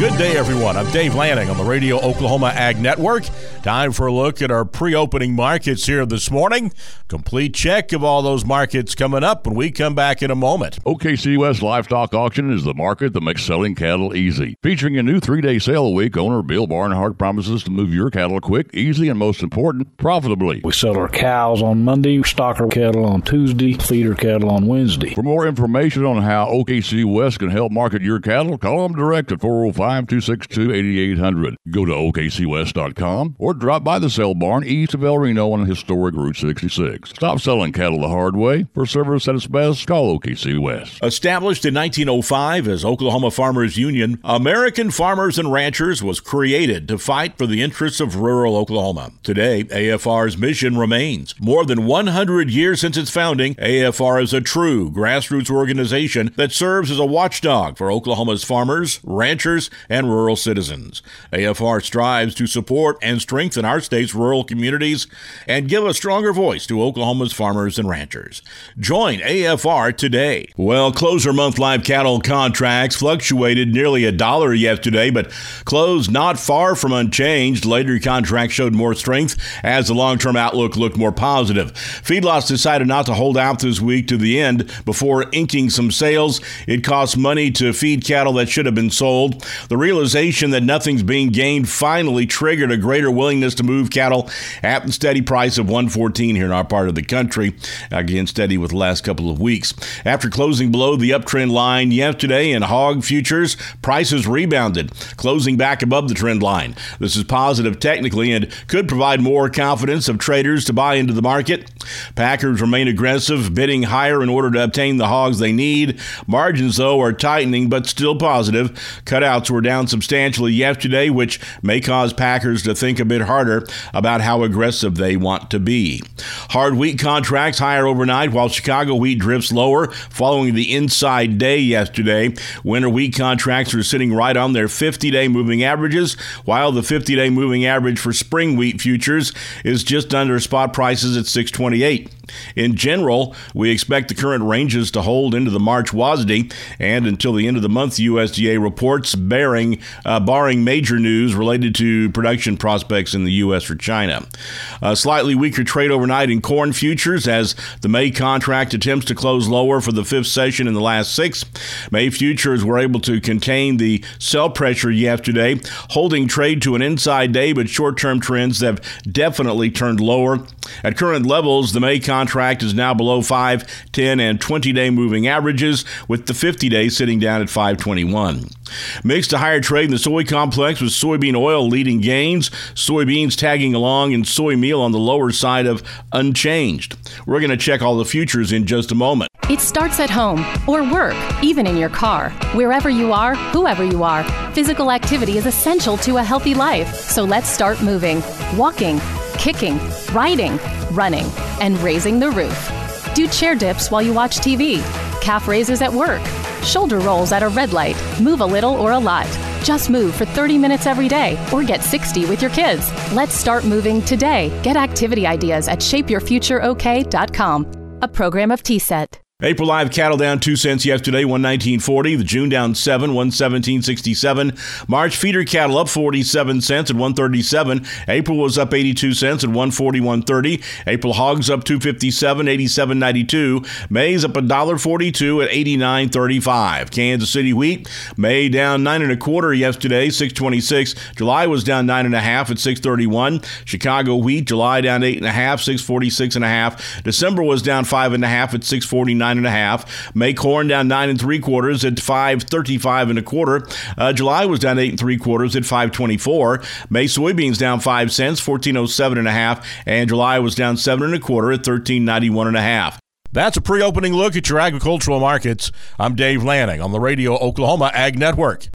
Good day, everyone. I'm Dave Lanning on the Radio Oklahoma Ag Network. Time for a look at our pre-opening markets here this morning. Complete check of all those markets coming up when we come back in a moment. OKC West Livestock Auction is the market that makes selling cattle easy. Featuring a new 3-day sale a week, owner Bill Barnhart promises to move your cattle quick, easy, and most important, profitably. We sell our cows on Monday, stock our cattle on Tuesday, feed our cattle on Wednesday. For more information on how OKC West can help market your cattle, call them direct at 405-262-8800. Go to OKCWest.com or drop by the sale barn east of El Reno on historic Route 66. Stop selling cattle the hard way. For service at its best, call OKC West. Established in 1905 as Oklahoma Farmers Union, American Farmers and Ranchers was created to fight for the interests of rural Oklahoma. Today, AFR's mission remains. More than 100 years since its founding, AFR is a true grassroots organization that serves as a watchdog for Oklahoma's farmers, ranchers, and rural citizens. AFR strives to support and strengthen our state's rural communities and give a stronger voice to Oklahoma's farmers and ranchers. Join AFR today. Well, closer month live cattle contracts fluctuated nearly $1 yesterday, but closed not far from unchanged. Later contracts showed more strength as the long-term outlook looked more positive. Feedlots decided not to hold out this week to the end before inking some sales. It costs money to feed cattle that should have been sold. The realization that nothing's being gained finally triggered a greater willingness to move cattle at the steady price of $114 here in our part of the country. Again, steady with the last couple of weeks. After closing below the uptrend line yesterday in hog futures, prices rebounded, closing back above the trend line. This is positive technically and could provide more confidence of traders to buy into the market. Packers remain aggressive, bidding higher in order to obtain the hogs they need. Margins, though, are tightening but still positive. Cutouts were down substantially yesterday, which may cause packers to think a bit harder about how aggressive they want to be. Hard wheat contracts higher overnight, while Chicago wheat drifts lower following the inside day yesterday. Winter wheat contracts are sitting right on their 50-day moving averages, while the 50-day moving average for spring wheat futures is just under spot prices at $6.28. In general, we expect the current ranges to hold into the March WASDE and until the end of the month, USDA reports barring major news related to production prospects in the U.S. or China. A slightly weaker trade overnight in corn futures as the May contract attempts to close lower for the fifth session in the last 6. May futures were able to contain the sell pressure yesterday, holding trade to an inside day, but short-term trends have definitely turned lower. At current levels, the May contract is now below 5, 10, and 20-day moving averages, with the 50-day sitting down at 521. Mixed to higher trade in the soy complex with soybean oil leading gains, soybeans tagging along, and soy meal on the lower side of unchanged. We're going to check all the futures in just a moment. It starts at home or work, even in your car. Wherever you are, whoever you are, physical activity is essential to a healthy life. So let's start moving, walking, kicking, riding, running, and raising the roof. Do chair dips while you watch TV, calf raises at work, shoulder rolls at a red light. Move a little or a lot. Just move for 30 minutes every day or get 60 with your kids. Let's start moving today. Get activity ideas at shapeyourfutureok.com, a program of TSET. April live cattle down 2 cents yesterday, $119.40. The June down 7, $117.67. March feeder cattle up 47 cents at $137. April was up 82 cents at $141.30. April hogs up $2.57, $87.92. May's up $1.42 at $89.35. Kansas City wheat, May down 9 1/4 yesterday, $6.26. July was down 9 1/2 at $6.31. Chicago wheat, July down 8 1/2, $6.46 1/2. December was down 5 1/2 at $6.49 1/2. May corn down 9 3/4 at $5.35 1/4. July was down 8 3/4 at $5.24. May soybeans down 5 cents, $14.07 1/2, and July was down 7 1/4 at $13.91 1/2. That's a pre-opening look at your agricultural markets. I'm Dave Lanning on the Radio Oklahoma Ag Network.